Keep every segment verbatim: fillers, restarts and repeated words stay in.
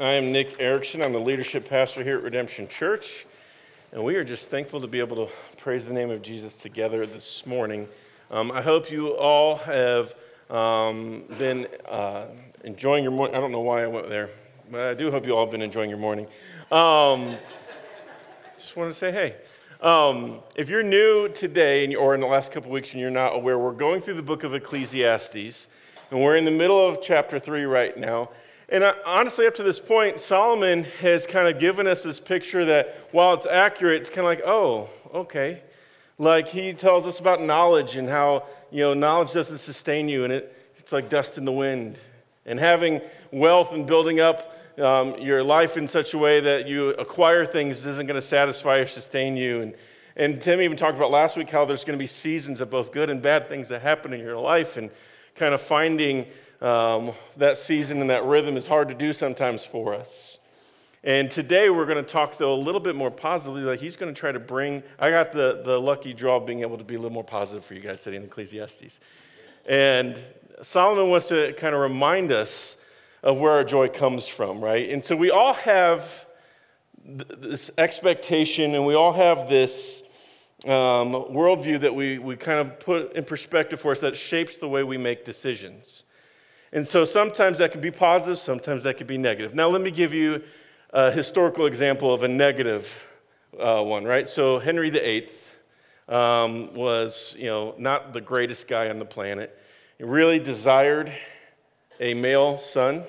I am Nick Erickson. I'm the leadership pastor here at Redemption Church, and we are just thankful to be able to praise the name of Jesus together this morning. Um, I hope you all have um, been uh, enjoying your morning. I don't know why I went there, but I do hope you all have been enjoying your morning. Um, just want to say hey. Um, if you're new today and, or in the last couple weeks and you're not aware, we're going through the book of Ecclesiastes, and we're in the middle of chapter three right now. And honestly, up to this point, Solomon has kind of given us this picture that while it's accurate, it's kind of like, oh, okay. Like he tells us about knowledge and how, you know, knowledge doesn't sustain you, and it, it's like dust in the wind. And having wealth and building up um, your life in such a way that you acquire things isn't going to satisfy or sustain you. And, and Tim even talked about last week how there's going to be seasons of both good and bad things that happen in your life, and kind of finding Um, that season and that rhythm is hard to do sometimes for us. And today we're going to talk, though, a little bit more positively. Like he's going to try to bring, I got the, the lucky draw of being able to be a little more positive for you guys today in Ecclesiastes. And Solomon wants to kind of remind us of where our joy comes from, right? And so we all have th- this expectation, and we all have this um, worldview that we, we kind of put in perspective for us that shapes the way we make decisions. And so sometimes that can be positive, sometimes that can be negative. Now let me give you a historical example of a negative uh, one, right? So Henry the Eighth um, was, you know, not the greatest guy on the planet. He really desired a male son,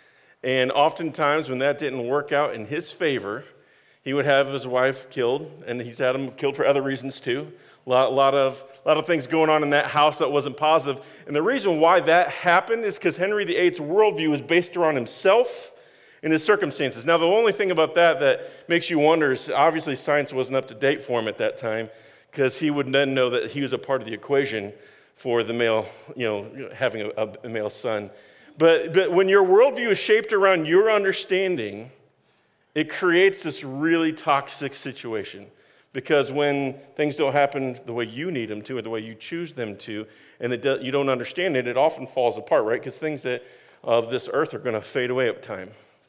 and oftentimes when that didn't work out in his favor, he would have his wife killed, and he's had them killed for other reasons too. A lot, lot of, lot of things going on in that house that wasn't positive. And the reason why that happened is because Henry the Eighth's worldview was based around himself and his circumstances. Now, the only thing about that that makes you wonder is obviously science wasn't up to date for him at that time, because he would then know that he was a part of the equation for the male, you know, having a, a male son. But, but when your worldview is shaped around your understanding, it creates this really toxic situation. Because when things don't happen the way you need them to or the way you choose them to, and it do, you don't understand it, it often falls apart, right? Because things that of this earth are going to fade away up time.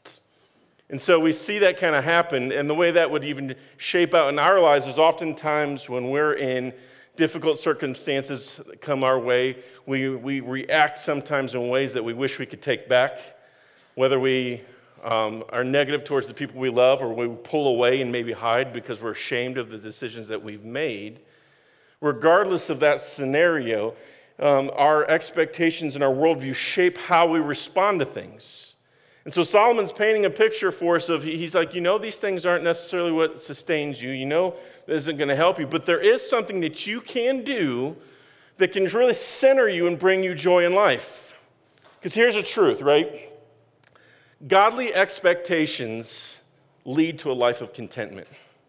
And so we see that kind of happen, and the way that would even shape out in our lives is oftentimes when we're in difficult circumstances that come our way, we, we react sometimes in ways that we wish we could take back, whether we Um, are negative towards the people we love, or we pull away and maybe hide because we're ashamed of the decisions that we've made. Regardless of that scenario, um, our expectations and our worldview shape how we respond to things. And so Solomon's painting a picture for us of, he's like, you know, these things aren't necessarily what sustains you. You know, that isn't going to help you. But there is something that you can do that can really center you and bring you joy in life. Because here's the truth, right? Godly expectations lead to a life of contentment.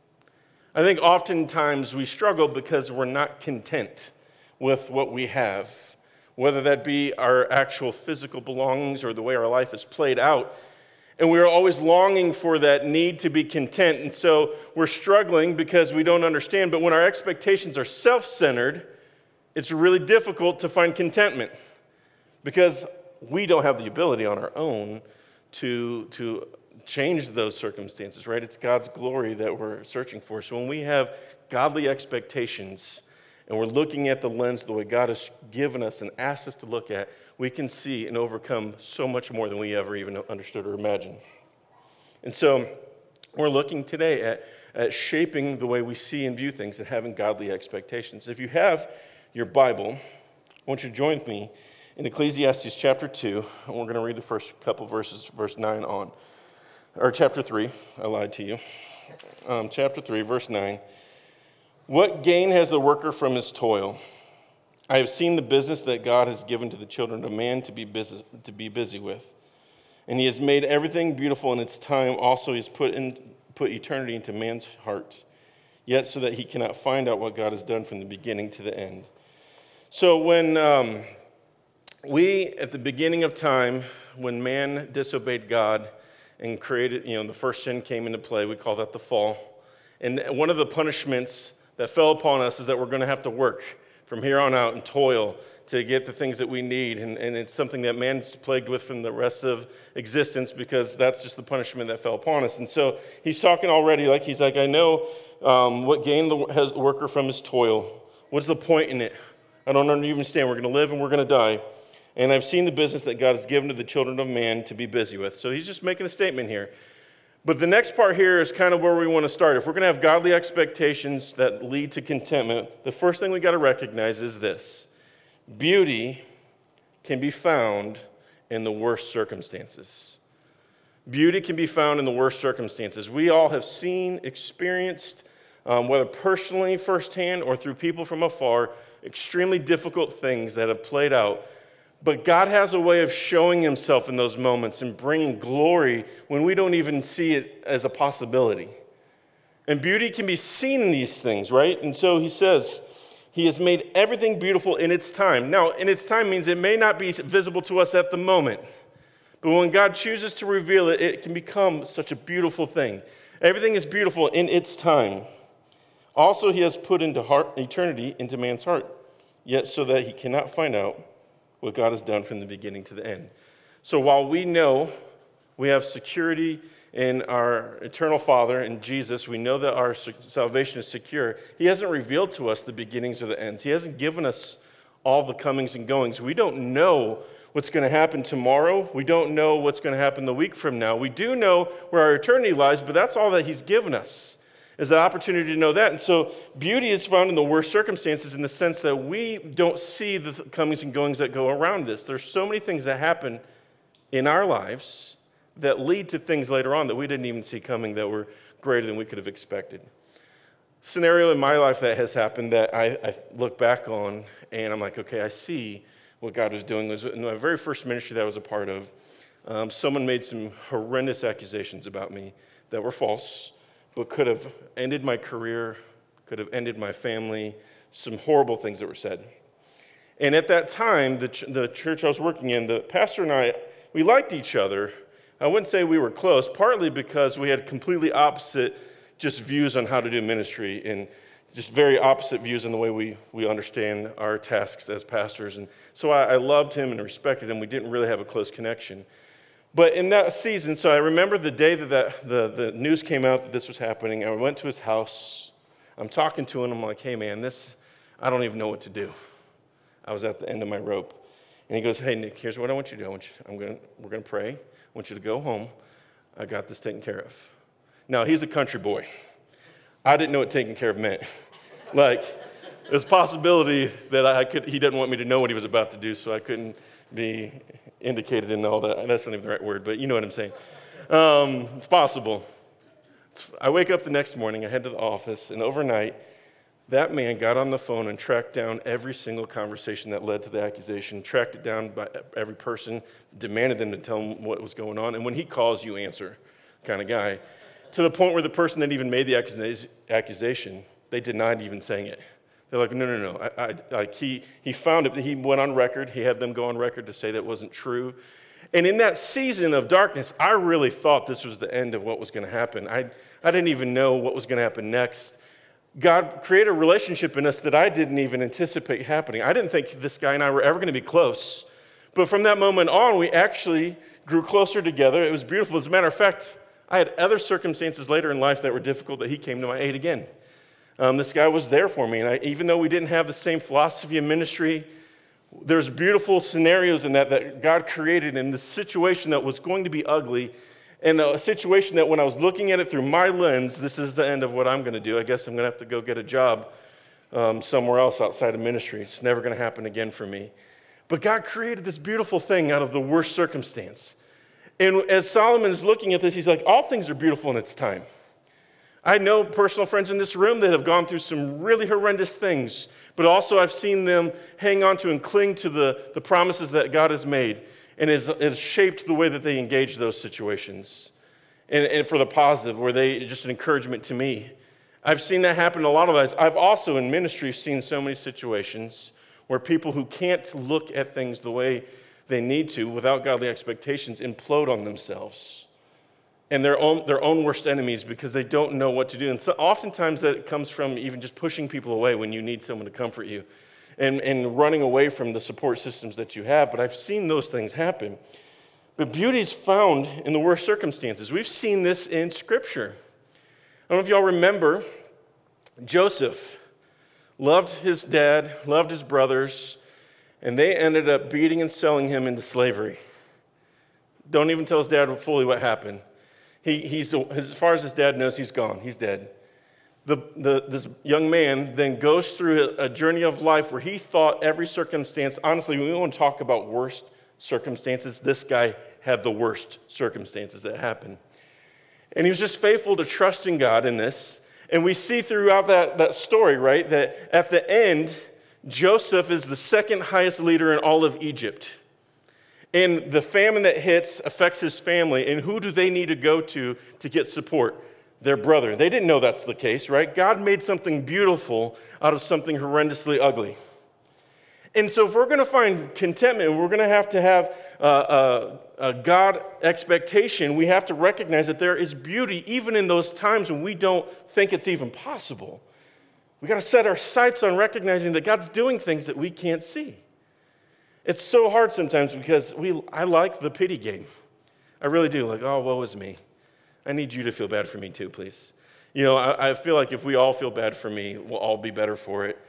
I think oftentimes we struggle because we're not content with what we have, whether that be our actual physical belongings or the way our life is played out. And we're always longing for that need to be content. And so we're struggling because we don't understand. But when our expectations are self-centered, it's really difficult to find contentment because we don't have the ability on our own to, to change those circumstances, right? It's God's glory that we're searching for. So when we have godly expectations and we're looking at the lens the way God has given us and asked us to look at, we can see and overcome so much more than we ever even understood or imagined. And so we're looking today at, at shaping the way we see and view things and having godly expectations. If you have your Bible, I want you to join me in Ecclesiastes chapter two, and we're going to read the first couple verses, verse nine on. Or chapter three, I lied to you. Um, chapter three, verse nine. What gain has the worker from his toil? I have seen the business that God has given to the children of man to be busy, to be busy with. And he has made everything beautiful in its time. Also, he has put, in, put eternity into man's heart, yet so that he cannot find out what God has done from the beginning to the end. So when... Um, We, at the beginning of time, when man disobeyed God and created, you know, the first sin came into play, we call that the fall. And one of the punishments that fell upon us is that we're going to have to work from here on out and toil to get the things that we need. And, and it's something that man's plagued with from the rest of existence because that's just the punishment that fell upon us. And so he's talking already like he's like, I know um, what gain the worker from his toil. What's the point in it? I don't understand. We're going to live and we're going to die. And I've seen the business that God has given to the children of man to be busy with. So he's just making a statement here. But the next part here is kind of where we want to start. If we're going to have godly expectations that lead to contentment, the first thing we got to recognize is this. Beauty can be found in the worst circumstances. Beauty can be found in the worst circumstances. We all have seen, experienced, um, whether personally, firsthand, or through people from afar, extremely difficult things that have played out. But God has a way of showing himself in those moments and bringing glory when we don't even see it as a possibility. And beauty can be seen in these things, right? And so he says, he has made everything beautiful in its time. Now, in its time means it may not be visible to us at the moment. But when God chooses to reveal it, it can become such a beautiful thing. Everything is beautiful in its time. Also, he has put into heart, eternity into man's heart, yet so that he cannot find out what God has done from the beginning to the end. So while we know we have security in our eternal Father, in Jesus, we know that our salvation is secure, he hasn't revealed to us the beginnings or the ends. He hasn't given us all the comings and goings. We don't know what's going to happen tomorrow. We don't know what's going to happen the week from now. We do know where our eternity lies, but that's all that he's given us, is the opportunity to know that. And so beauty is found in the worst circumstances in the sense that we don't see the comings and goings that go around this. There's so many things that happen in our lives that lead to things later on that we didn't even see coming that were greater than we could have expected. Scenario in my life that has happened that I, I look back on and I'm like, okay, I see what God was doing. Was in my very first ministry that I was a part of, um, someone made some horrendous accusations about me that were false, but could have ended my career, could have ended my family, some horrible things that were said. And at that time, the, ch- the church I was working in, the pastor and I, we liked each other. I wouldn't say we were close, partly because we had completely opposite just views on how to do ministry and just very opposite views on the way we, we understand our tasks as pastors. And so I, I loved him and respected him. We didn't really have a close connection. But in that season, so I remember the day that, that the, the news came out that this was happening. I went to his house. I'm talking to him. I'm like, hey, man, this, I don't even know what to do. I was at the end of my rope. And he goes, hey, Nick, here's what I want you to do. I want you, I'm gonna, we're going to pray. I want you to go home. I got this taken care of. Now, he's a country boy. I didn't know what taking care of meant. Like, there's a possibility that I could, he didn't want me to know what he was about to do, so I couldn't be indicated in all that. That's not even the right word, but you know what I'm saying. Um, it's possible. I wake up the next morning, I head to the office, and overnight, that man got on the phone and tracked down every single conversation that led to the accusation, tracked it down by every person, demanded them to tell him what was going on, and when he calls, you answer kind of guy, to the point where the person that even made the accusation, they denied even saying it. They're like, no, no, no. I, I, like he, he found it. He went on record. He had them go on record to say that wasn't true. And in that season of darkness, I really thought this was the end of what was going to happen. I, I didn't even know what was going to happen next. God created a relationship in us that I didn't even anticipate happening. I didn't think this guy and I were ever going to be close. But from that moment on, we actually grew closer together. It was beautiful. As a matter of fact, I had other circumstances later in life that were difficult that he came to my aid again. Um, this guy was there for me, and I, even though we didn't have the same philosophy of ministry, there's beautiful scenarios in that that God created in this situation that was going to be ugly, and a situation that when I was looking at it through my lens, this is the end of what I'm going to do. I guess I'm going to have to go get a job um, somewhere else outside of ministry. It's never going to happen again for me. But God created this beautiful thing out of the worst circumstance. And as Solomon is looking at this, he's like, all things are beautiful in its time. I know personal friends in this room that have gone through some really horrendous things, but also I've seen them hang on to and cling to the, the promises that God has made, and it has, it has shaped the way that they engage those situations, and, and for the positive, where they just an encouragement to me. I've seen that happen in a lot of ways. I've also in ministry seen so many situations where people who can't look at things the way they need to without godly expectations implode on themselves and their own their own worst enemies because they don't know what to do. And so oftentimes that comes from even just pushing people away when you need someone to comfort you. and, and running away from the support systems that you have, but I've seen those things happen. But beauty is found in the worst circumstances. We've seen this in Scripture. I don't know if y'all remember, Joseph loved his dad, loved his brothers, and they ended up beating and selling him into slavery. Don't even tell his dad fully what happened. He, he's, as far as his dad knows, he's gone. He's dead. The, the, this young man then goes through a, a journey of life where he thought every circumstance, honestly, when we want to talk about worst circumstances, this guy had the worst circumstances that happened. And he was just faithful to trusting God in this. And we see throughout that, that story, right, that at the end, Joseph is the second highest leader in all of Egypt. And the famine that hits affects his family. And who do they need to go to to get support? Their brother. They didn't know that's the case, right? God made something beautiful out of something horrendously ugly. And so if we're going to find contentment, we're going to have to have a, a, a God expectation. We have to recognize that there is beauty even in those times when we don't think it's even possible. We got to set our sights on recognizing that God's doing things that we can't see. It's so hard sometimes because we I like the pity game. I really do. Like, oh, woe is me. I need you to feel bad for me too, please. You know, I, I feel like if we all feel bad for me, we'll all be better for it.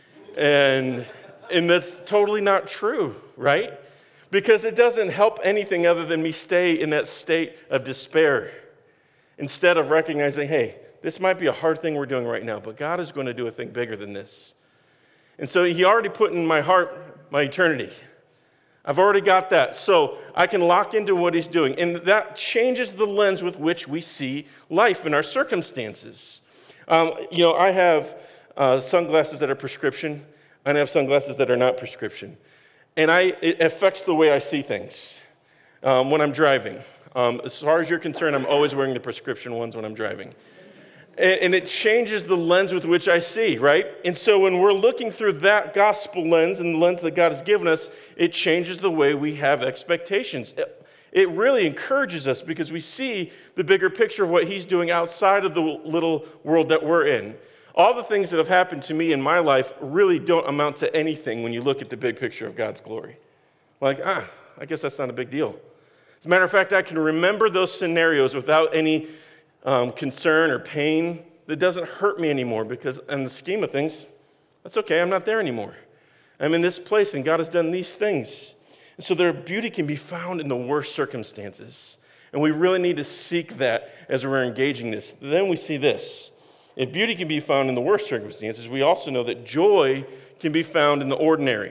And, and that's totally not true, right? Because it doesn't help anything other than me stay in that state of despair instead of recognizing, hey, this might be a hard thing we're doing right now, but God is going to do a thing bigger than this. And so he already put in my heart my eternity. I've already got that. So I can lock into what he's doing. And that changes the lens with which we see life and our circumstances. Um, you know, I have uh, sunglasses that are prescription, and I have sunglasses that are not prescription. And I, it affects the way I see things um, when I'm driving. Um, as far as you're concerned, I'm always wearing the prescription ones when I'm driving. And it changes the lens with which I see, right? And so when we're looking through that gospel lens and the lens that God has given us, it changes the way we have expectations. It really encourages us because we see the bigger picture of what he's doing outside of the little world that we're in. All the things that have happened to me in my life really don't amount to anything when you look at the big picture of God's glory. Like, ah, I guess that's not a big deal. As a matter of fact, I can remember those scenarios without any Um, concern or pain that doesn't hurt me anymore because in the scheme of things, that's okay, I'm not there anymore. I'm in this place and God has done these things. And so their beauty can be found in the worst circumstances. And we really need to seek that as we're engaging this. Then we see this. If beauty can be found in the worst circumstances, we also know that joy can be found in the ordinary.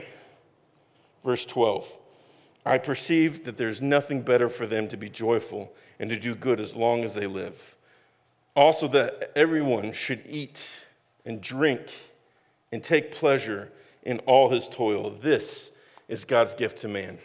Verse twelve, I perceive that there's nothing better for them to be joyful and to do good as long as they live. Also, that everyone should eat and drink and take pleasure in all his toil. This is God's gift to man.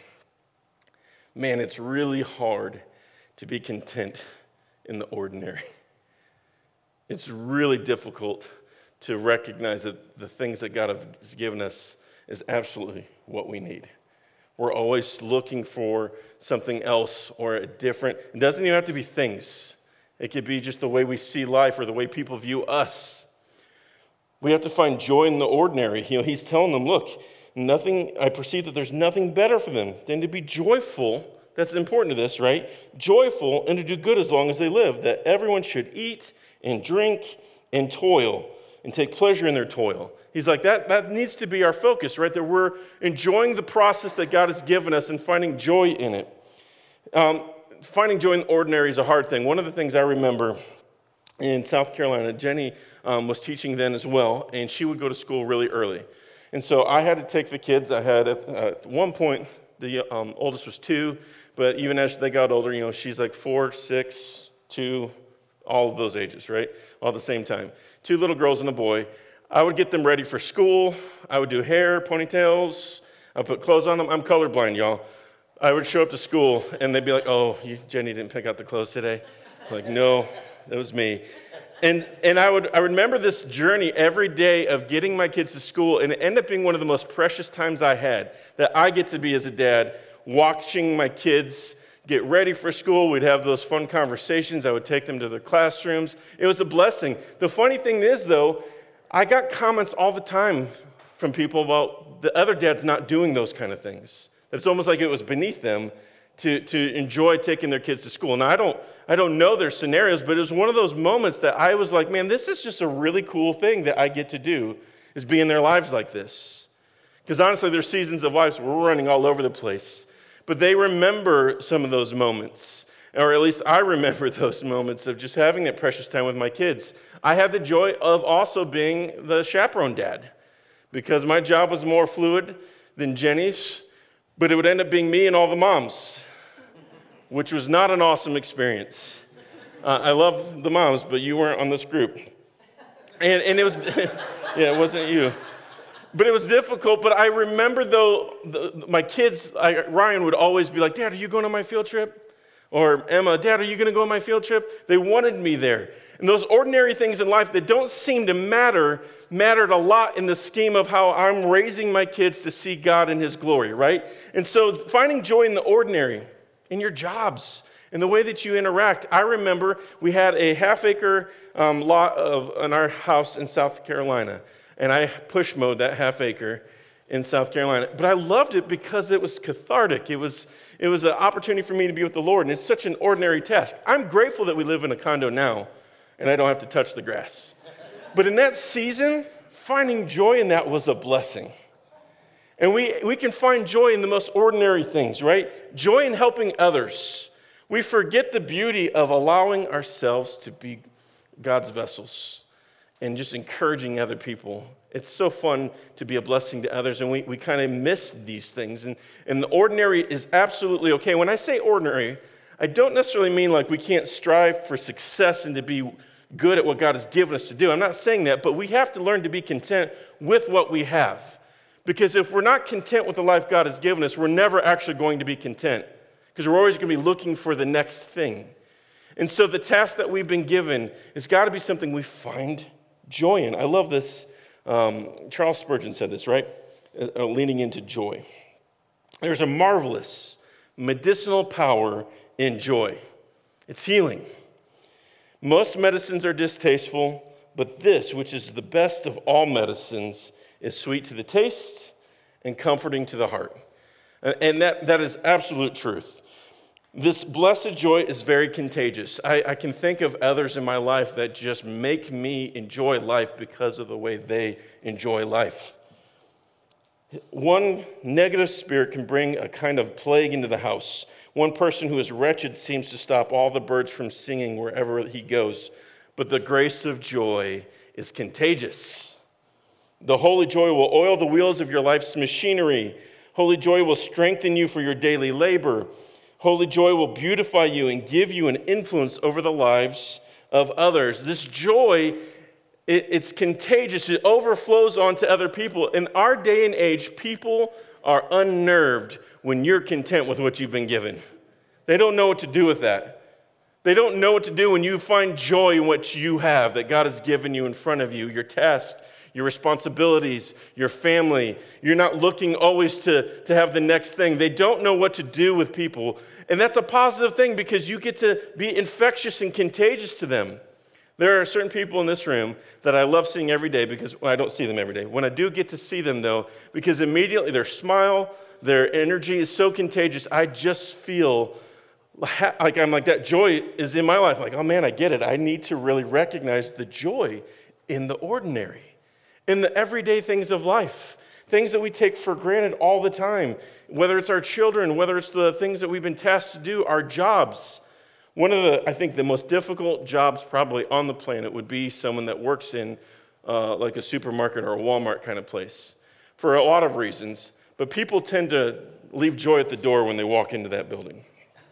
Man, it's really hard to be content in the ordinary. It's really difficult to recognize that the things that God has given us is absolutely what we need. We're always looking for something else or a different. It doesn't even have to be things. It could be just the way we see life or the way people view us. We have to find joy in the ordinary. You know, he's telling them, look, nothing. I perceive that there's nothing better for them than to be joyful. That's important to this, right? Joyful and to do good as long as they live. That everyone should eat and drink and toil and take pleasure in their toil. He's like, that, that needs to be our focus, right? That we're enjoying the process that God has given us and finding joy in it. Um, finding joy in the ordinary is a hard thing. One of the things I remember in South Carolina, Jenny um, was teaching then as well, and she would go to school really early. And so I had to take the kids. I had, at uh, one point, the um, oldest was two, but even as they got older, you know, she's like four, six, two, all of those ages, right? All at the same time. Two little girls and a boy. I would get them ready for school. I would do hair, ponytails. I would put clothes on them. I'm colorblind, y'all. I would show up to school, and they'd be like, oh, you, Jenny didn't pick out the clothes today? I'm like, no, that was me. And and I would I remember this journey every day of getting my kids to school, and it ended up being one of the most precious times I had, that I get to be as a dad, watching my kids get ready for school. We'd have those fun conversations. I would take them to their classrooms. It was a blessing. The funny thing is, though, I got comments all the time from people about the other dads not doing those kind of things. That it's almost like it was beneath them to, to enjoy taking their kids to school. Now, I don't, I don't know their scenarios, but it was one of those moments that I was like, man, this is just a really cool thing that I get to do, is be in their lives like this. Because honestly, there's seasons of life where we're running all over the place. But they remember some of those moments, or at least I remember those moments of just having that precious time with my kids. I had the joy of also being the chaperone dad, because my job was more fluid than Jenny's, but it would end up being me and all the moms, which was not an awesome experience. Uh, I love the moms, but you weren't on this group. And, and it was, yeah, it wasn't you. But it was difficult, but I remember, though, the, my kids, I, Ryan would always be like, Dad, are you going on my field trip? Or Emma, Dad, are you going to go on my field trip? They wanted me there. And those ordinary things in life that don't seem to matter, mattered a lot in the scheme of how I'm raising my kids to see God in His glory, right? And so finding joy in the ordinary, in your jobs, in the way that you interact. I remember we had a half-acre um, lot of, in our house in South Carolina. And I push mowed that half acre in South Carolina. But I loved it because it was cathartic. It was, it was an opportunity for me to be with the Lord. And it's such an ordinary task. I'm grateful that we live in a condo now and I don't have to touch the grass. But in that season, finding joy in that was a blessing. And we, we can find joy in the most ordinary things, right? Joy in helping others. We forget the beauty of allowing ourselves to be God's vessels and just encouraging other people. It's so fun to be a blessing to others, and we, we kind of miss these things. And, and the ordinary is absolutely okay. When I say ordinary, I don't necessarily mean like we can't strive for success and to be good at what God has given us to do. I'm not saying that, but we have to learn to be content with what we have. Because if we're not content with the life God has given us, we're never actually going to be content. Because we're always going to be looking for the next thing. And so the task that we've been given has got to be something we find joy in. I love this. Um, Charles Spurgeon said this, right? Uh, leaning into joy. There's a marvelous medicinal power in joy. It's healing. Most medicines are distasteful, but this, which is the best of all medicines, is sweet to the taste and comforting to the heart. And that, that is absolute truth. This blessed joy is very contagious. I, I can think of others in my life that just make me enjoy life because of the way they enjoy life. One negative spirit can bring a kind of plague into the house. One person who is wretched seems to stop all the birds from singing wherever he goes. But the grace of joy is contagious. The holy joy will oil the wheels of your life's machinery. Holy joy will strengthen you for your daily labor. Holy joy will beautify you and give you an influence over the lives of others. This joy, it, it's contagious. It overflows onto other people. In our day and age, people are unnerved when you're content with what you've been given. They don't know what to do with that. They don't know what to do when you find joy in what you have that God has given you in front of you, your task, your responsibilities, your family. You're not looking always to, to have the next thing. They don't know what to do with people. And that's a positive thing because you get to be infectious and contagious to them. There are certain people in this room that I love seeing every day because well, I don't see them every day. When I do get to see them, though, because immediately their smile, their energy is so contagious, I just feel like I'm like that joy is in my life. Like, oh man, I get it. I need to really recognize the joy in the ordinary. In the everyday things of life, things that we take for granted all the time, whether it's our children, whether it's the things that we've been tasked to do, our jobs. One of the, I think, the most difficult jobs probably on the planet would be someone that works in uh, like a supermarket or a Walmart kind of place for a lot of reasons. But people tend to leave joy at the door when they walk into that building.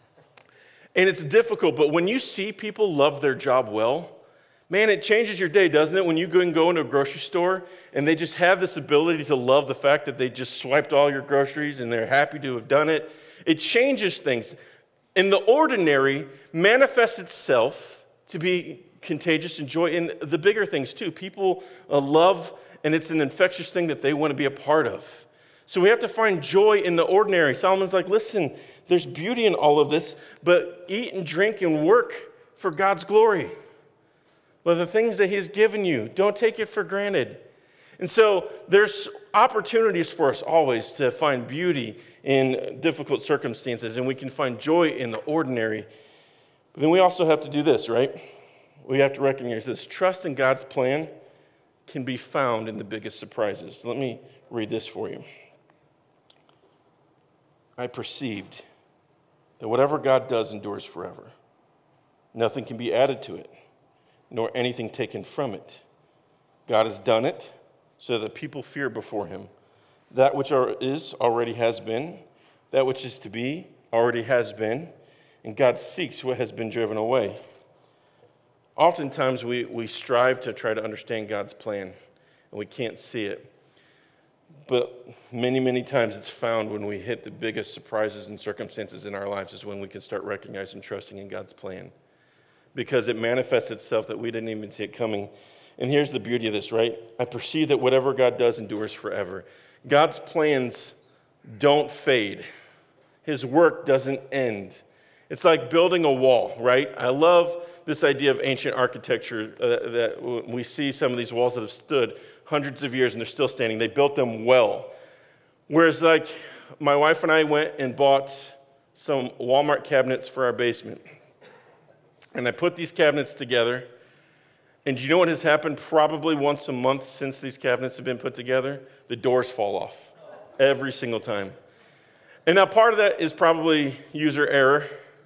And it's difficult, but when you see people love their job well, man, it changes your day, doesn't it? When you go and go into a grocery store and they just have this ability to love the fact that they just swiped all your groceries and they're happy to have done it. It changes things. And the ordinary manifests itself to be contagious and joy in the bigger things too. People uh, love, and it's an infectious thing that they want to be a part of. So we have to find joy in the ordinary. Solomon's like, listen, there's beauty in all of this, but eat and drink and work for God's glory. Well, the things that He's given you, don't take it for granted. And so there's opportunities for us always to find beauty in difficult circumstances, and we can find joy in the ordinary. But then we also have to do this, right? We have to recognize this. Trust in God's plan can be found in the biggest surprises. Let me read this for you. I perceived that whatever God does endures forever. Nothing can be added to it, nor anything taken from it. God has done it so that people fear before him. That which are, is already has been. That which is to be already has been. And God seeks what has been driven away. Oftentimes we, we strive to try to understand God's plan, and we can't see it. But many, many times it's found when we hit the biggest surprises and circumstances in our lives is when we can start recognizing and trusting in God's plan. Because it manifests itself that we didn't even see it coming. And here's the beauty of this, right? I perceive that whatever God does endures forever. God's plans don't fade. His work doesn't end. It's like building a wall, right? I love this idea of ancient architecture uh, that we see some of these walls that have stood hundreds of years and they're still standing. They built them well. Whereas like my wife and I went and bought some Walmart cabinets for our basement. And I put these cabinets together. And do you know what has happened probably once a month since these cabinets have been put together? The doors fall off every single time. And now part of that is probably user error.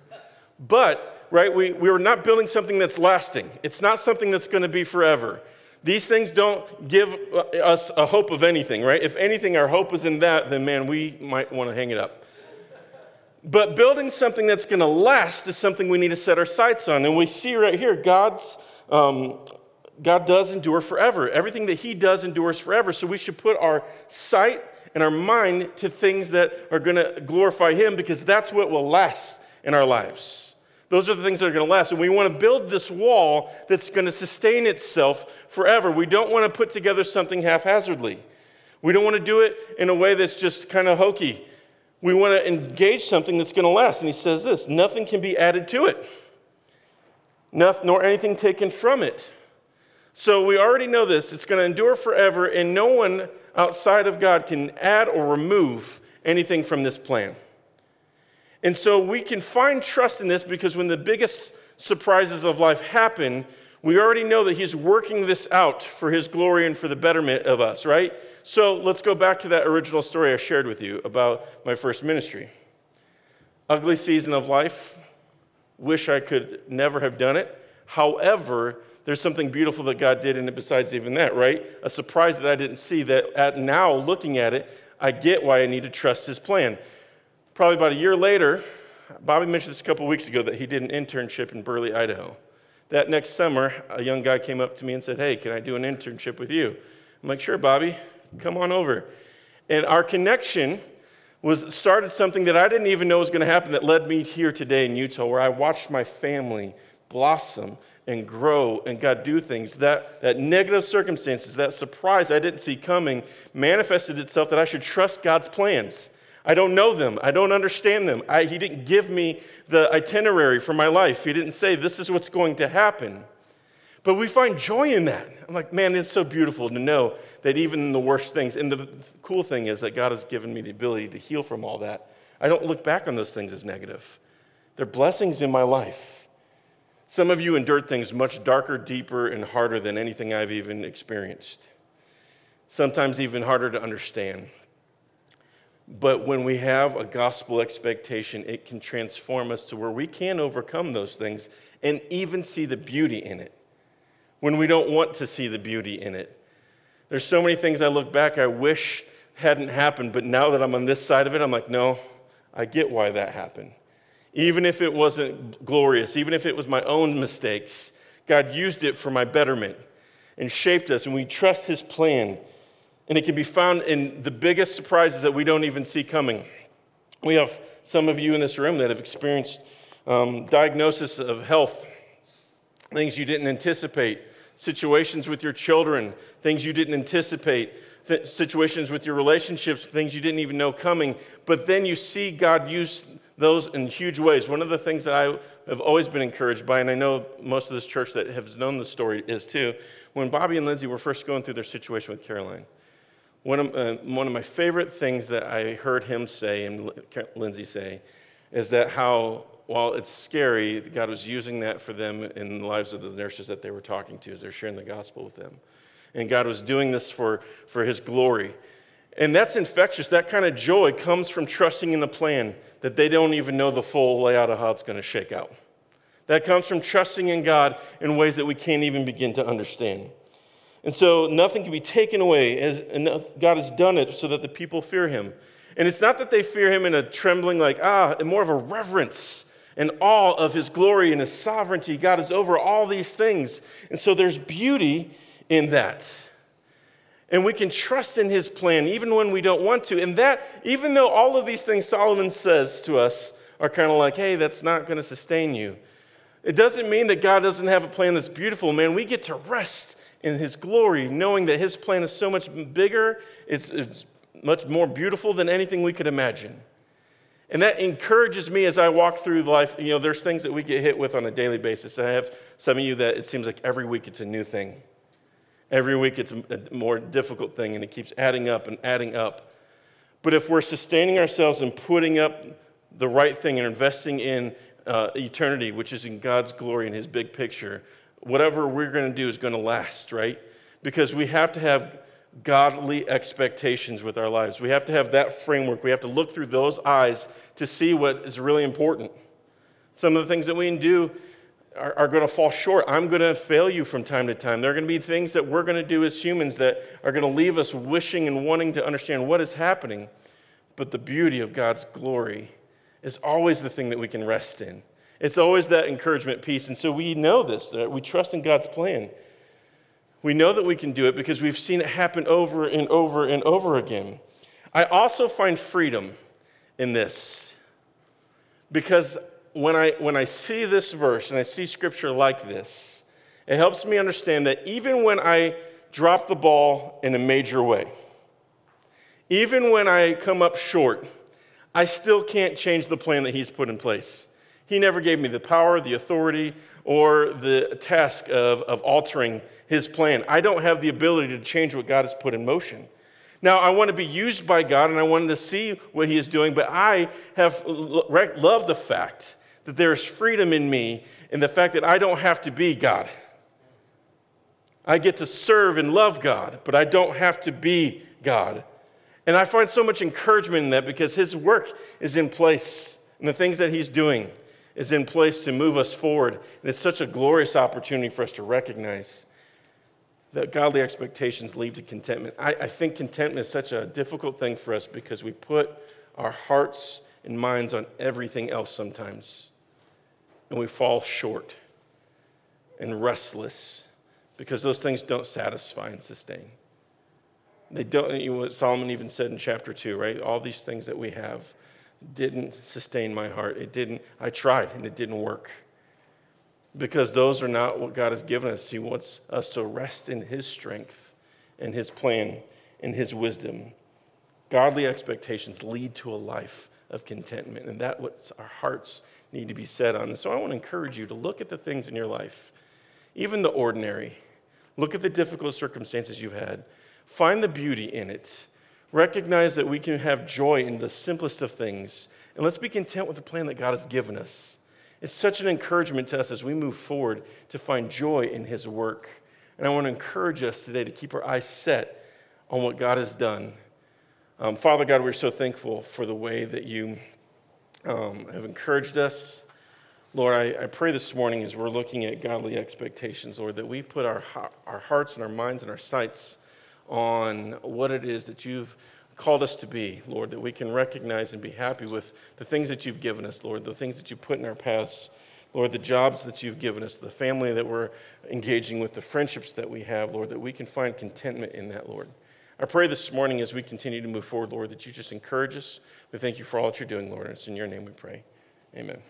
But, right, we, we are not building something that's lasting. It's not something that's going to be forever. These things don't give us a hope of anything, right? If anything, our hope is in that, then, man, we might want to hang it up. But building something that's going to last is something we need to set our sights on. And we see right here, God's um, God does endure forever. Everything that he does endures forever. So we should put our sight and our mind to things that are going to glorify him, because that's what will last in our lives. Those are the things that are going to last. And we want to build this wall that's going to sustain itself forever. We don't want to put together something haphazardly. We don't want to do it in a way that's just kind of hokey. We want to engage something that's going to last. And he says this, nothing can be added to it, nor anything taken from it. So we already know this. It's going to endure forever, and no one outside of God can add or remove anything from this plan. And so we can find trust in this because when the biggest surprises of life happen, we already know that he's working this out for his glory and for the betterment of us, right? So let's go back to that original story I shared with you about my first ministry. Ugly season of life. Wish I could never have done it. However, there's something beautiful that God did in it besides even that, right? A surprise that I didn't see that at now looking at it, I get why I need to trust his plan. Probably about a year later, Bobby mentioned this a couple weeks ago that he did an internship in Burley, Idaho. That next summer, a young guy came up to me and said, hey, can I do an internship with you? I'm like, sure, Bobby, come on over. And our connection was started something that I didn't even know was going to happen that led me here today in Utah, where I watched my family blossom and grow and God do things. That, that negative circumstances, that surprise I didn't see coming manifested itself that I should trust God's plans. I don't know them. I don't understand them. I, he didn't give me the itinerary for my life. He didn't say, this is what's going to happen. But we find joy in that. I'm like, man, it's so beautiful to know that even in the worst things, and the cool thing is that God has given me the ability to heal from all that. I don't look back on those things as negative. They're blessings in my life. Some of you endured things much darker, deeper, and harder than anything I've even experienced. Sometimes even harder to understand. But when we have a gospel expectation, it can transform us to where we can overcome those things and even see the beauty in it when we don't want to see the beauty in it. There's so many things I look back I wish hadn't happened, but now that I'm on this side of it, I'm like, no, I get why that happened. Even if it wasn't glorious, even if it was my own mistakes, God used it for my betterment and shaped us, and we trust his plan. And it can be found in the biggest surprises that we don't even see coming. We have some of you in this room that have experienced um, diagnosis of health, things you didn't anticipate, situations with your children, things you didn't anticipate, th- situations with your relationships, things you didn't even know coming. But then you see God use those in huge ways. One of the things that I have always been encouraged by, and I know most of this church that has known the story is too, when Bobby and Lindsay were first going through their situation with Caroline. One of, uh, one of my favorite things that I heard him say and Lindsay say is that how, while it's scary, God was using that for them in the lives of the nurses that they were talking to as they're sharing the gospel with them. And God was doing this for, for his glory. And that's infectious. That kind of joy comes from trusting in the plan that they don't even know the full layout of how it's going to shake out. That comes from trusting in God in ways that we can't even begin to understand. And so nothing can be taken away, as God has done it so that the people fear him. And it's not that they fear him in a trembling like, ah, more of a reverence and awe of his glory and his sovereignty. God is over all these things. And so there's beauty in that. And we can trust in his plan even when we don't want to. And that, even though all of these things Solomon says to us are kind of like, hey, that's not going to sustain you, it doesn't mean that God doesn't have a plan that's beautiful. Man, we get to rest in his glory, knowing that his plan is so much bigger, it's, it's much more beautiful than anything we could imagine. And that encourages me as I walk through life. You know, there's things that we get hit with on a daily basis. I have some of you that it seems like every week it's a new thing. Every week it's a more difficult thing, and it keeps adding up and adding up. But if we're sustaining ourselves and putting up the right thing and investing in uh, eternity, which is in God's glory and his big picture, whatever we're going to do is going to last, right? Because we have to have godly expectations with our lives. We have to have that framework. We have to look through those eyes to see what is really important. Some of the things that we do are, are going to fall short. I'm going to fail you from time to time. There are going to be things that we're going to do as humans that are going to leave us wishing and wanting to understand what is happening. But the beauty of God's glory is always the thing that we can rest in. It's always that encouragement piece. And so we know this, that we trust in God's plan. We know that we can do it because we've seen it happen over and over and over again. I also find freedom in this because when I, when I see this verse and I see scripture like this, it helps me understand that even when I drop the ball in a major way, even when I come up short, I still can't change the plan that he's put in place. He never gave me the power, the authority, or the task of, of altering his plan. I don't have the ability to change what God has put in motion. Now, I want to be used by God, and I want to see what he is doing, but I have loved the fact that there is freedom in me in the fact that I don't have to be God. I get to serve and love God, but I don't have to be God. And I find so much encouragement in that because his work is in place, and the things that he's doing is in place to move us forward. And it's such a glorious opportunity for us to recognize that godly expectations lead to contentment. I, I think contentment is such a difficult thing for us because we put our hearts and minds on everything else sometimes. And we fall short and restless because those things don't satisfy and sustain. They don't, you know, what Solomon even said in chapter two, right? All these things that we have didn't sustain my heart. It didn't, I tried and it didn't work. Because those are not what God has given us. He wants us to rest in his strength and his plan and his wisdom. Godly expectations lead to a life of contentment, and that's what our hearts need to be set on. And so I want to encourage you to look at the things in your life, even the ordinary. Look at the difficult circumstances you've had. Find the beauty in it. Recognize that we can have joy in the simplest of things. And let's be content with the plan that God has given us. It's such an encouragement to us as we move forward to find joy in his work. And I want to encourage us today to keep our eyes set on what God has done. Um, Father God, we're so thankful for the way that you um, have encouraged us. Lord, I, I pray this morning as we're looking at godly expectations, Lord, that we put our, our hearts and our minds and our sights on what it is that you've called us to be, Lord, that we can recognize and be happy with the things that you've given us, Lord, the things that you put in our paths, Lord, the jobs that you've given us, the family that we're engaging with, the friendships that we have, Lord, that we can find contentment in that, Lord. I pray this morning as we continue to move forward, Lord, that you just encourage us. We thank you for all that you're doing, Lord, and it's in your name we pray. Amen.